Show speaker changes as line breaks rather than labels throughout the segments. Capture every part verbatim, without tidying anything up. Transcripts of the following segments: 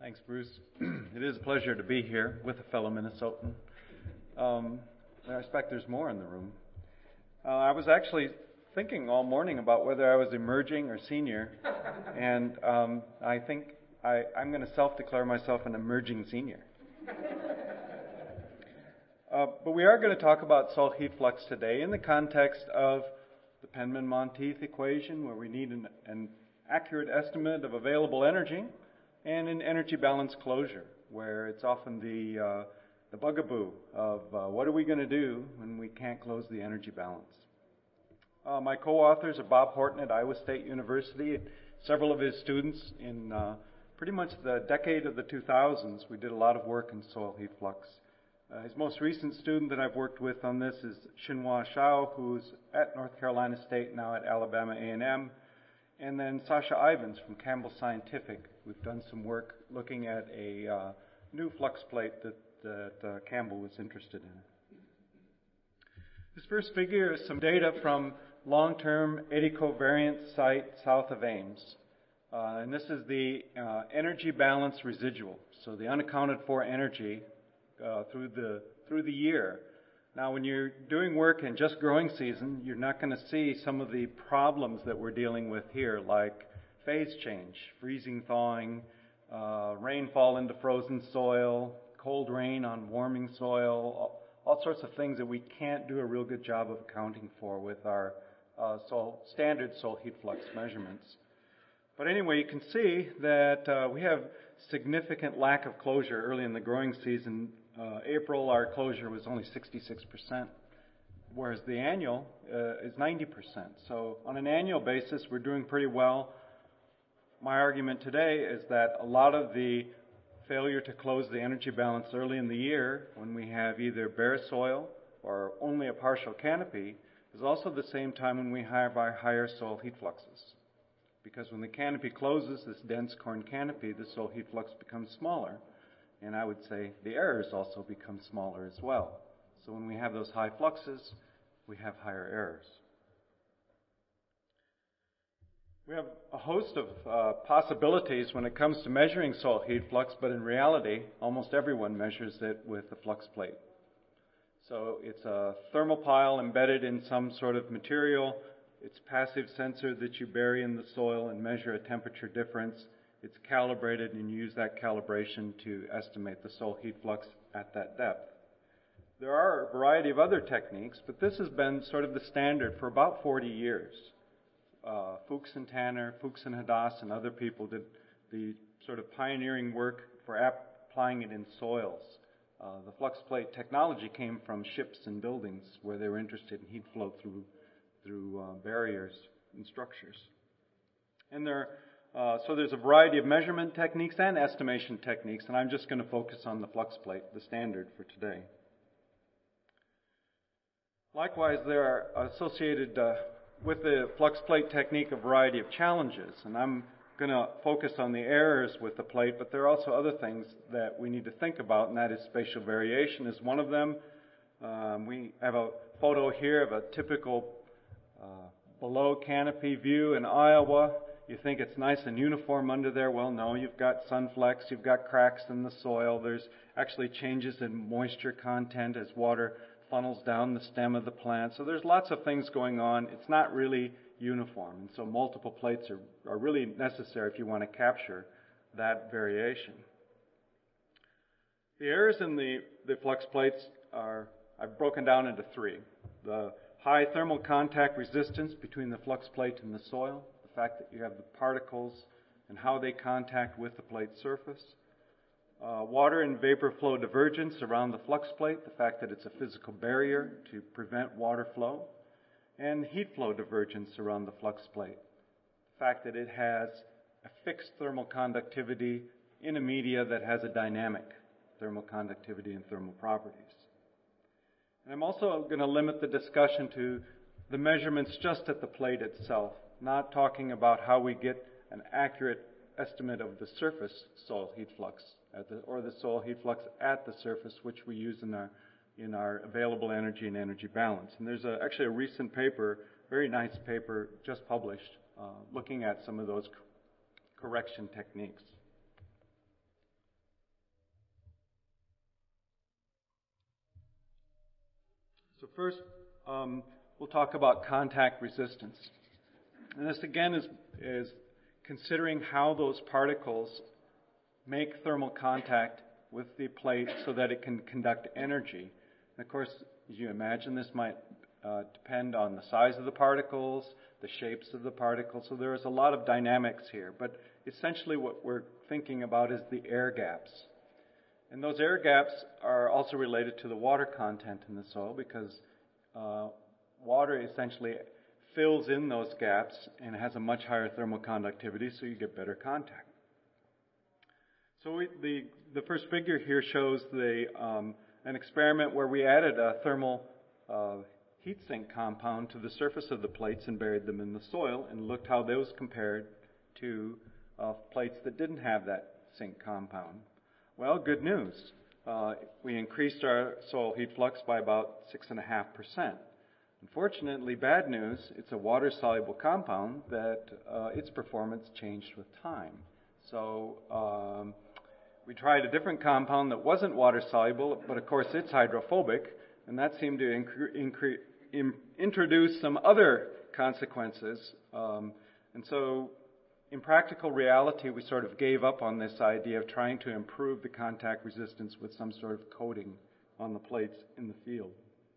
Thanks, Bruce. It is a pleasure to be here with a fellow Minnesotan. Um, I expect there's more in the room. Uh, I was actually thinking all morning about whether I was emerging or senior, and um, I think I, I'm going to self-declare myself an emerging senior. Uh, but we are going to talk about salt heat flux today in the context of the Penman-Monteith equation, where we need an, an accurate estimate of available energy, and in energy balance closure, where it's often the uh, the bugaboo of uh, what are we going to do when we can't close the energy balance. Uh, my co-authors are Bob Horton at Iowa State University, and several of his students in uh, pretty much the decade of the two thousands. We did a lot of work in soil heat flux. Uh, his most recent student that I've worked with on this is Xinhua Shao, who's at North Carolina State, now at Alabama A and M. And then Sasha Ivins from Campbell Scientific. We've done some work looking at a uh, new flux plate that, that uh, Campbell was interested in. This first figure is some data from long-term eddy covariance site south of Ames. Uh, and this is the uh, energy balance residual, so the unaccounted for energy uh, through the through the year. Now, when you're doing work in just growing season, you're not going to see some of the problems that we're dealing with here, like phase change, freezing, thawing, uh, rainfall into frozen soil, cold rain on warming soil, all, all sorts of things that we can't do a real good job of accounting for with our uh, soil, standard soil heat flux measurements. But anyway, you can see that uh, we have significant lack of closure early in the growing season. Uh, April, our closure was only sixty-six percent, whereas the annual uh, is ninety percent. So on an annual basis, we're doing pretty well. My argument today is that a lot of the failure to close the energy balance early in the year, when we have either bare soil or only a partial canopy, is also the same time when we have our higher soil heat fluxes. Because when the canopy closes, this dense corn canopy, the soil heat flux becomes smaller. And I would say the errors also become smaller as well. So when we have those high fluxes, we have higher errors. We have a host of uh, possibilities when it comes to measuring soil heat flux, but in reality, almost everyone measures it with a flux plate. So it's a thermopile embedded in some sort of material. It's a passive sensor that you bury in the soil and measure a temperature difference. It's calibrated, and you use that calibration to estimate the soil heat flux at that depth. There are a variety of other techniques, but this has been sort of the standard for about forty years. Uh, Fuchs and Tanner, Fuchs and Hadass, and other people did the sort of pioneering work for applying it in soils. Uh, the flux plate technology came from ships and buildings where they were interested in heat flow through, through uh, barriers and structures. And there Uh, so there's a variety of measurement techniques and estimation techniques, and I'm just going to focus on the flux plate, the standard for today. Likewise, there are associated uh, with the flux plate technique a variety of challenges, and I'm going to focus on the errors with the plate, but there are also other things that we need to think about, and that is spatial variation is one of them. Um, we have a photo here of a typical uh, below canopy view in Iowa. You think it's nice and uniform under there. Well, no, you've got sunflex, you've got cracks in the soil. There's actually changes in moisture content as water funnels down the stem of the plant. So there's lots of things going on. It's not really uniform. And so multiple plates are, are really necessary if you want to capture that variation. The errors in the, the flux plates are, I've broken down into three. The high thermal contact resistance between the flux plate and the soil. The fact that you have the particles and how they contact with the plate surface. Uh, water and vapor flow divergence around the flux plate, the fact that it's a physical barrier to prevent water flow. And heat flow divergence around the flux plate, the fact that it has a fixed thermal conductivity in a media that has a dynamic thermal conductivity and thermal properties. And I'm also going to limit the discussion to the measurements just at the plate itself, not talking about how we get an accurate estimate of the surface soil heat flux at the, or the soil heat flux at the surface, which we use in our, in our available energy and energy balance. And there's a, actually a recent paper, very nice paper, just published, uh, looking at some of those co- correction techniques. So first, um, we'll talk about contact resistance. And this again is, is considering how those particles make thermal contact with the plate so that it can conduct energy. And of course, as you imagine, this might uh, depend on the size of the particles, the shapes of the particles. So there is a lot of dynamics here. But essentially what we're thinking about is the air gaps. And those air gaps are also related to the water content in the soil because uh, water essentially fills in those gaps and has a much higher thermal conductivity, so you get better contact. So we, the, the first figure here shows the, um, an experiment where we added a thermal uh, heat sink compound to the surface of the plates and buried them in the soil and looked how those compared to uh, plates that didn't have that sink compound. Well, good news. Uh, we increased our soil heat flux by about six point five percent. Unfortunately, bad news, it's a water-soluble compound that uh, its performance changed with time. So um, we tried a different compound that wasn't water-soluble, but of course it's hydrophobic, and that seemed to incre- incre- in- introduce some other consequences. Um, and so in practical reality, we sort of gave up on this idea of trying to improve the contact resistance with some sort of coating on the plates in the field.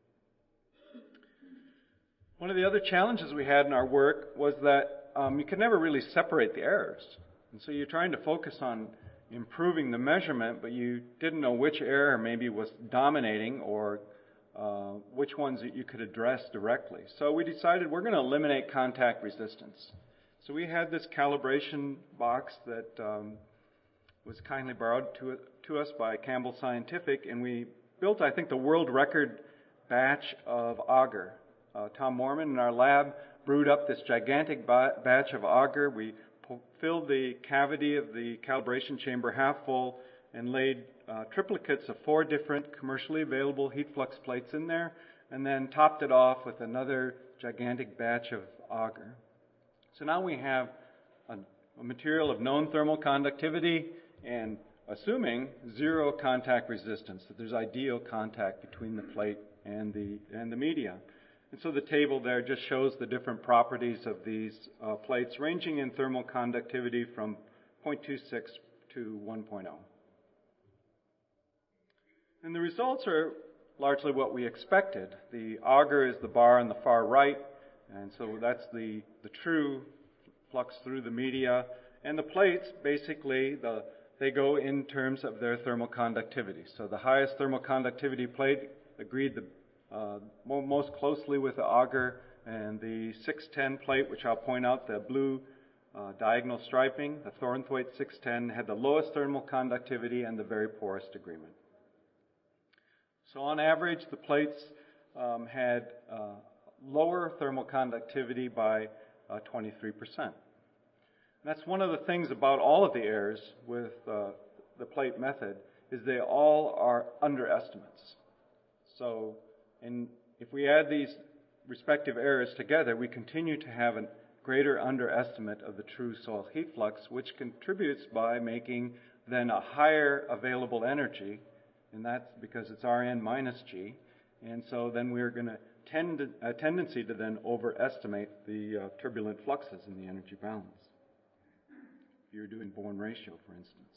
One of the other challenges we had in our work was that um, you could never really separate the errors. And so you're trying to focus on improving the measurement, but you didn't know which error maybe was dominating or uh, which ones that you could address directly. So we decided we're going to eliminate contact resistance. So we had this calibration box that um, was kindly borrowed to, to us by Campbell Scientific, and we built, I think, the world record batch of agar. Uh, Tom Mormon in our lab brewed up this gigantic ba- batch of agar. We po- filled the cavity of the calibration chamber half full and laid uh, triplicates of four different commercially available heat flux plates in there, and then topped it off with another gigantic batch of agar. So now we have a, a material of known thermal conductivity and assuming zero contact resistance, that there's ideal contact between the plate and the and the media. And so the table there just shows the different properties of these uh, plates, ranging in thermal conductivity from zero point two six to one point zero. And the results are largely what we expected. The agar is the bar on the far right, and so that's the, the true flux through the media. And the plates, basically, the, they go in terms of their thermal conductivity. So the highest thermal conductivity plate agreed the Uh, most closely with the agar, and the six ten plate, which I'll point out, the blue uh, diagonal striping, the Thornthwaite six ten, had the lowest thermal conductivity and the very poorest agreement. So on average, the plates um, had uh, lower thermal conductivity by uh, twenty-three percent. And that's one of the things about all of the errors with uh, the plate method, is they all are underestimates. So And if we add these respective errors together, we continue to have a greater underestimate of the true soil heat flux, which contributes by making then a higher available energy, and that's because it's R N minus G. And so then we're going to tend a tendency to then overestimate the uh, turbulent fluxes in the energy balance. If you're doing Born ratio, for instance.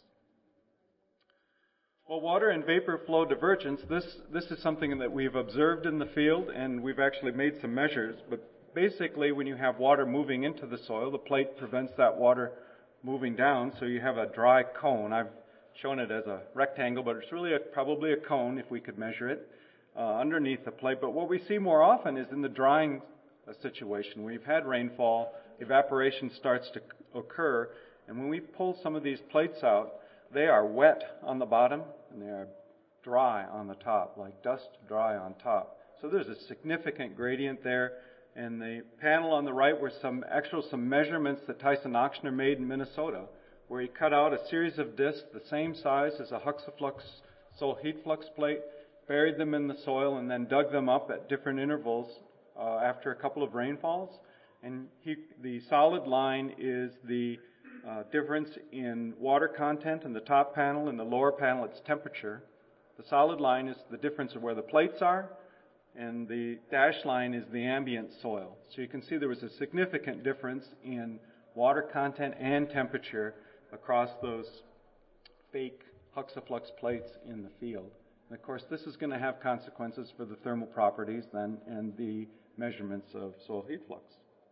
Well, water and vapor flow divergence, this, this is something that we've observed in the field, and we've actually made some measures. But basically, when you have water moving into the soil, the plate prevents that water moving down, so you have a dry cone. I've shown it as a rectangle, but it's really a, probably a cone if we could measure it uh, underneath the plate. But what we see more often is in the drying uh, situation. We've had rainfall, evaporation starts to occur, and when we pull some of these plates out, they are wet on the bottom and they are dry on the top, like dust dry on top. So there's a significant gradient there. And the panel on the right were some actual some measurements that Tyson Ochsner made in Minnesota, where he cut out a series of discs the same size as a Huxaflux soil heat flux plate, buried them in the soil, and then dug them up at different intervals uh, after a couple of rainfalls. And he, the solid line is the uh, difference in water content in the top panel. In the lower panel, it's temperature. The solid line is the difference of where the plates are. and the dashed line is the ambient soil. So you can see there was a significant difference in water content and temperature across those fake Huxaflux plates in the field. And of course, this is going to have consequences for the thermal properties then and the measurements of soil heat flux.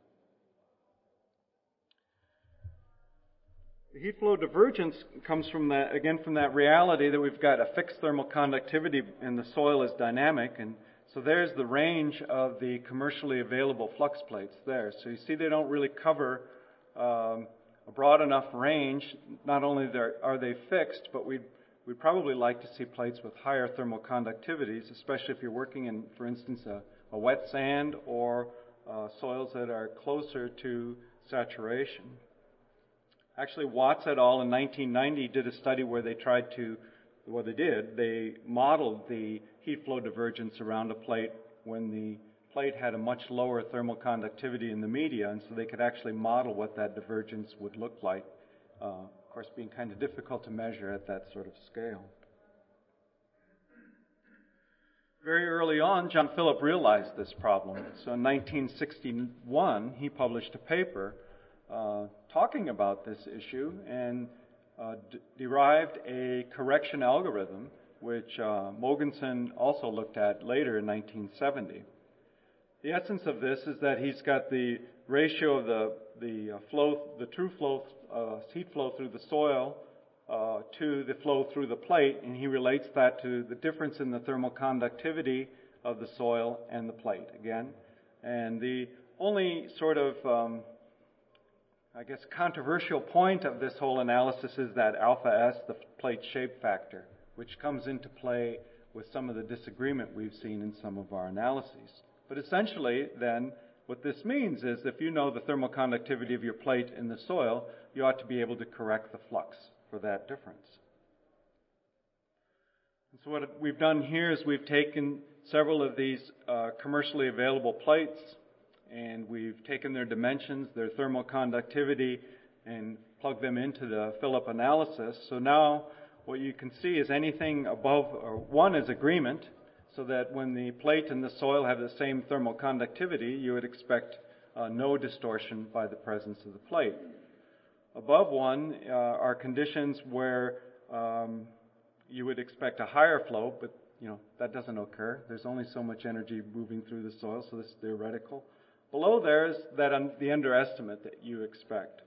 The heat flow divergence comes from that, again, from that reality that we've got a fixed thermal conductivity and the soil is dynamic. And so there's the range of the commercially available flux plates there. So you see they don't really cover um, a broad enough range. Not only are they fixed, but we'd, we'd probably like to see plates with higher thermal conductivities, especially if you're working in, for instance, a, a wet sand or uh, soils that are closer to saturation. Actually, Watts et al. In nineteen ninety did a study where they tried to, what they did, they modeled the heat flow divergence around a plate when the plate had a much lower thermal conductivity in the media, and so they could actually model what that divergence would look like. Uh, of course, being kind of difficult to measure at that sort of scale. Very early on, John Philip realized this problem. So in nineteen sixty-one, he published a paper uh, talking about this issue and uh, d- derived a correction algorithm, which uh, Mogensen also looked at later in nineteen seventy. The essence of this is that he's got the ratio of the the uh, flow, the true flow, uh, heat flow through the soil uh, to the flow through the plate, and he relates that to the difference in the thermal conductivity of the soil and the plate again. And the only sort of, um, I guess, controversial point of this whole analysis is that alpha S, the plate shape factor, which comes into play with some of the disagreement we've seen in some of our analyses. But essentially, then, what this means is if you know the thermal conductivity of your plate in the soil, you ought to be able to correct the flux for that difference. And so what we've done here is we've taken several of these uh, commercially available plates, and we've taken their dimensions, their thermal conductivity, and plugged them into the Philip analysis. So now what you can see is anything above, or one is agreement, so that when the plate and the soil have the same thermal conductivity, you would expect uh, no distortion by the presence of the plate. Above one uh, are conditions where um, you would expect a higher flow, but you know that doesn't occur. There's only so much energy moving through the soil, so this is theoretical. Below there is that un- the underestimate that you expect.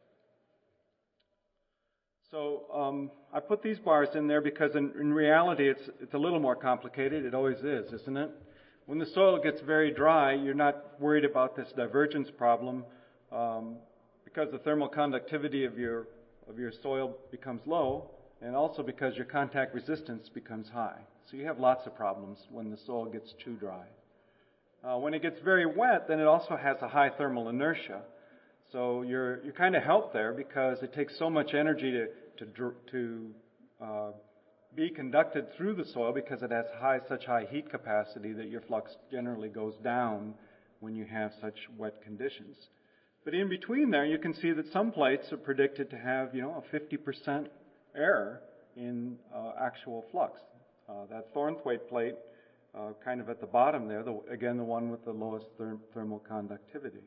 So um, I put these bars in there because in, in reality it's it's a little more complicated. It always is, isn't it? When the soil gets very dry, you're not worried about this divergence problem um, because the thermal conductivity of your of your soil becomes low, and also because your contact resistance becomes high. So you have lots of problems when the soil gets too dry. Uh, when it gets very wet, then it also has a high thermal inertia. So you're you're kind of helped there because it takes so much energy to to to uh, be conducted through the soil because it has high such high heat capacity that your flux generally goes down when you have such wet conditions. But in between there, you can see that some plates are predicted to have you know a fifty percent error in uh, actual flux. Uh, that Thornthwaite plate, uh, kind of at the bottom there, the, again the one with the lowest therm- thermal conductivity.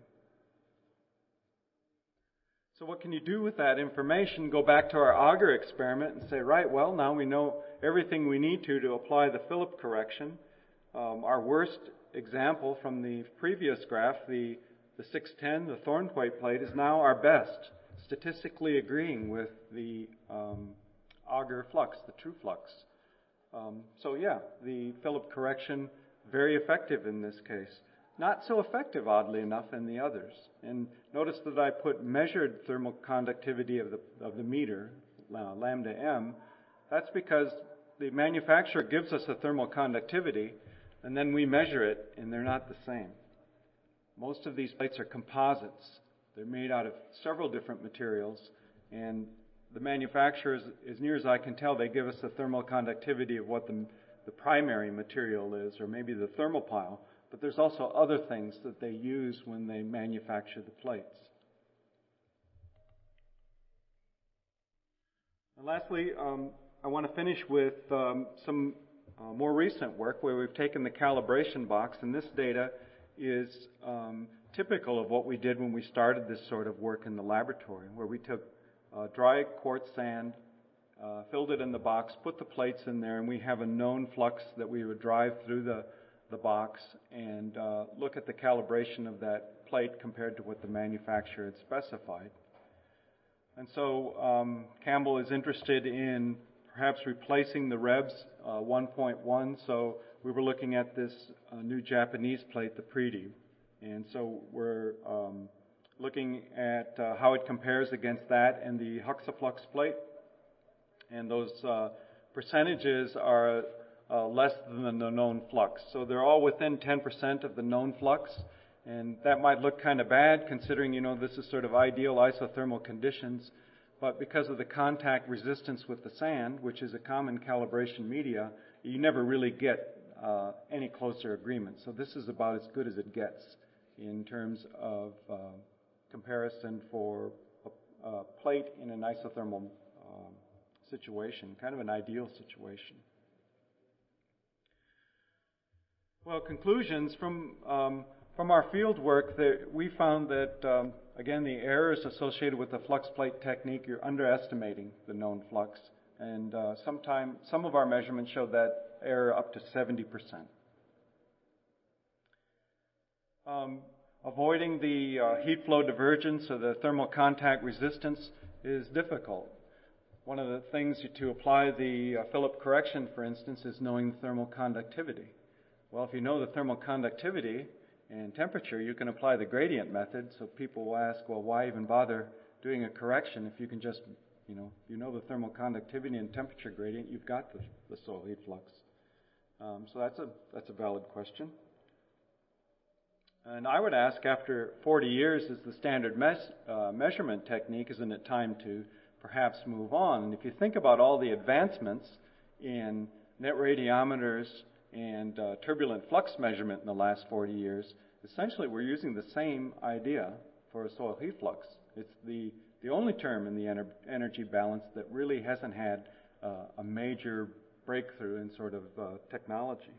So what can you do with that information? Go back to our auger experiment and say, right, well, now we know everything we need to to apply the Philip correction. Um, our worst example from the previous graph, the, the six ten, the Thornthwaite plate, is now our best, statistically agreeing with the um, auger flux, the true flux. Um, so yeah, the Philip correction, very effective in this case. Not so effective, oddly enough, in the others. And notice that I put measured thermal conductivity of the of the meter, uh, lambda m. That's because the manufacturer gives us a thermal conductivity, and then we measure it, and they're not the same. Most of these plates are composites. They're made out of several different materials, and the manufacturers, as near as I can tell, they give us the thermal conductivity of what the, the primary material is, or maybe the thermopile. But there's also other things that they use when they manufacture the plates. And lastly, um, I want to finish with um, some uh, more recent work where we've taken the calibration box, and this data is um, typical of what we did when we started this sort of work in the laboratory, where we took uh, dry quartz sand, uh, filled it in the box, put the plates in there, and we have a known flux that we would drive through the, the box and uh, look at the calibration of that plate compared to what the manufacturer had specified. And so um, Campbell is interested in perhaps replacing the R E B S uh, one point one. So we were looking at this uh, new Japanese plate, the Preti. And so we're um, looking at uh, how it compares against that and the Huxaflux plate. And those uh, percentages are uh, less than the known flux. So they're all within ten percent of the known flux. And that might look kind of bad considering, you know, this is sort of ideal isothermal conditions. But because of the contact resistance with the sand, which is a common calibration media, you never really get uh, any closer agreement. So this is about as good as it gets in terms of uh, comparison for a, a plate in an isothermal um, situation, kind of an ideal situation. Well, conclusions from um, from our field work, that we found that, um, again, the errors associated with the flux plate technique, you're underestimating the known flux. And uh, sometime, some of our measurements showed that error up to seventy percent. Um, avoiding the uh, heat flow divergence or the thermal contact resistance is difficult. One of the things to apply the uh, Philip correction, for instance, is knowing thermal conductivity. Well, if you know the thermal conductivity and temperature, you can apply the gradient method. So people will ask, well, why even bother doing a correction if you can just, you know, you know the thermal conductivity and temperature gradient, you've got the, the soil heat flux. Um, so that's a that's a valid question. And I would ask, after forty years as the standard mes- uh, measurement technique, isn't it time to perhaps move on? And if you think about all the advancements in net radiometers and uh, turbulent flux measurement in the last forty years, essentially we're using the same idea for a soil heat flux. It's the, the only term in the ener- energy balance that really hasn't had uh, a major breakthrough in sort of uh, technology.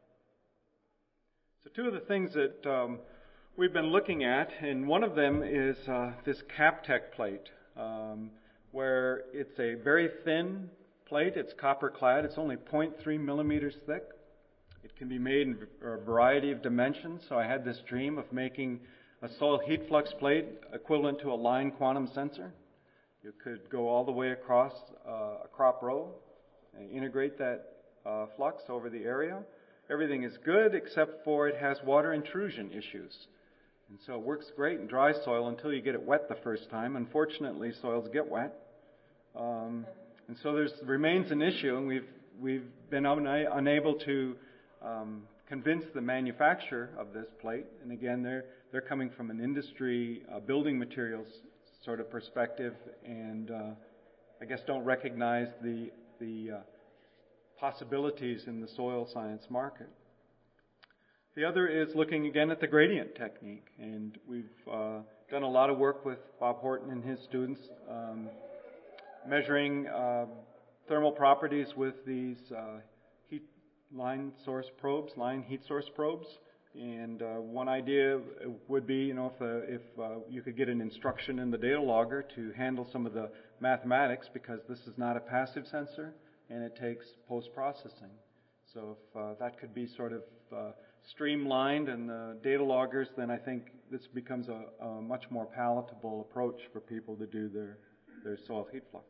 So two of the things that um, we've been looking at, and one of them is uh, this Captec plate, um, where it's a very thin plate. It's copper clad. It's only zero point three millimeters thick. It can be made in a variety of dimensions. So I had this dream of making a soil heat flux plate equivalent to a line quantum sensor. You could go all the way across uh, a crop row and integrate that uh, flux over the area. Everything is good except for it has water intrusion issues. And so it works great in dry soil until you get it wet the first time. Unfortunately, soils get wet. Um, and so there remains an issue, and we've, we've been una- unable to um, convince the manufacturer of this plate. And again, they're, they're coming from an industry uh, building materials sort of perspective, and uh, I guess don't recognize the, the uh, possibilities in the soil science market. The other is looking again at the gradient technique, and we've uh, done a lot of work with Bob Horton and his students, um, measuring uh, thermal properties with these uh, heat line source probes, line heat source probes. And uh, one idea would be, you know, if, uh, if uh, you could get an instruction in the data logger to handle some of the mathematics, because this is not a passive sensor and it takes post-processing. So if uh, that could be sort of uh, streamlined in the data loggers, then I think this becomes a, a much more palatable approach for people to do their, their soil heat flux.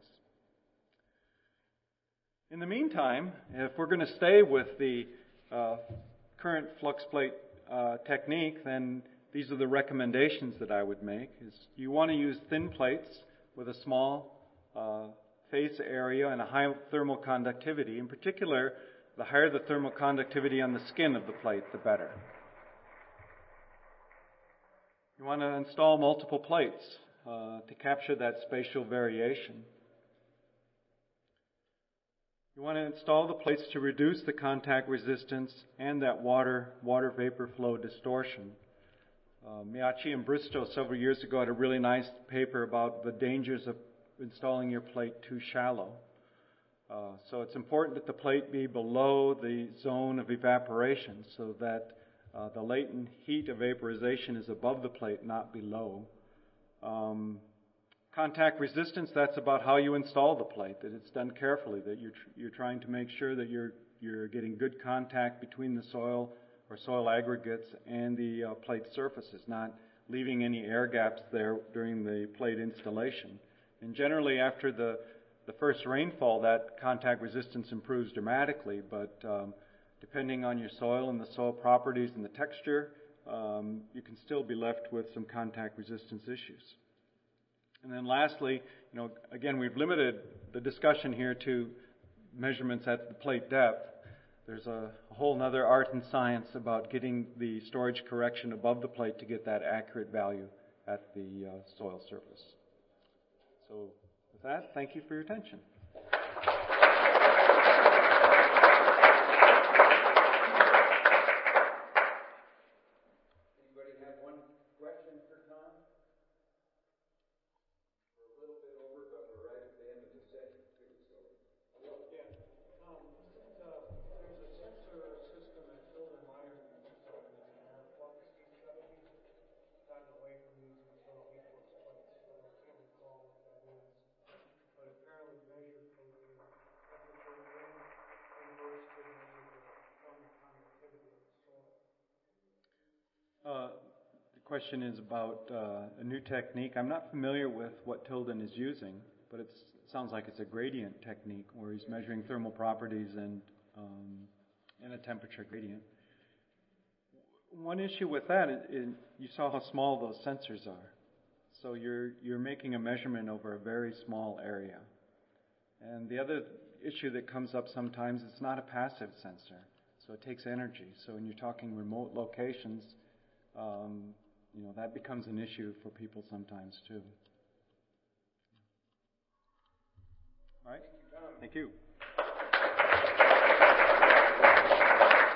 In the meantime, if we're going to stay with the uh, current flux plate uh, technique, then these are the recommendations that I would make. Is you want to use thin plates with a small uh, face area and a high thermal conductivity. In particular, the higher the thermal conductivity on the skin of the plate, the better. You want to install multiple plates uh, to capture that spatial variation. You want to install the plates to reduce the contact resistance and that water, water vapor flow distortion. Uh, Miyachi and Bristow several years ago had a really nice paper about the dangers of installing your plate too shallow. Uh, so it's important that the plate be below the zone of evaporation so that uh, the latent heat of vaporization is above the plate, not below. Um, contact resistance, that's about how you install the plate, that it's done carefully, that you're, tr- you're trying to make sure that you're, you're getting good contact between the soil or soil aggregates and the uh, plate surfaces, not leaving any air gaps there during the plate installation. And generally after the, the first rainfall, that contact resistance improves dramatically, but um, depending on your soil and the soil properties and the texture, um, you can still be left with some contact resistance issues. And then lastly, you know, again, we've limited the discussion here to measurements at the plate depth. There's a, a whole other art and science about getting the storage correction above the plate to get that accurate value at the uh, soil surface. So with that, thank you for your attention. Anybody have one question for Tom? We're a little bit over, but we're right at the end of the session too. So,
yeah, Tom, isn't, uh, there's a sensor system that Tilden Meyer uses on these air flux heat studies, gotten away from using soil heat flux plates, but I can't recall what that is. But apparently measures both the temperature and reverse to measure the thermal conductivity of the soil.
Uh, the question is about uh, a new technique. I'm not familiar with what Tilden is using, but it's, it sounds like it's a gradient technique where he's measuring thermal properties and, um, and a temperature gradient. One issue with that is, is you saw how small those sensors are. So you're, you're making a measurement over a very small area. And the other issue that comes up sometimes, it's not a passive sensor, so it takes energy. So when you're talking remote locations, um, you know, that becomes an issue for people sometimes too. All right? Thank you, Tom. Thank you.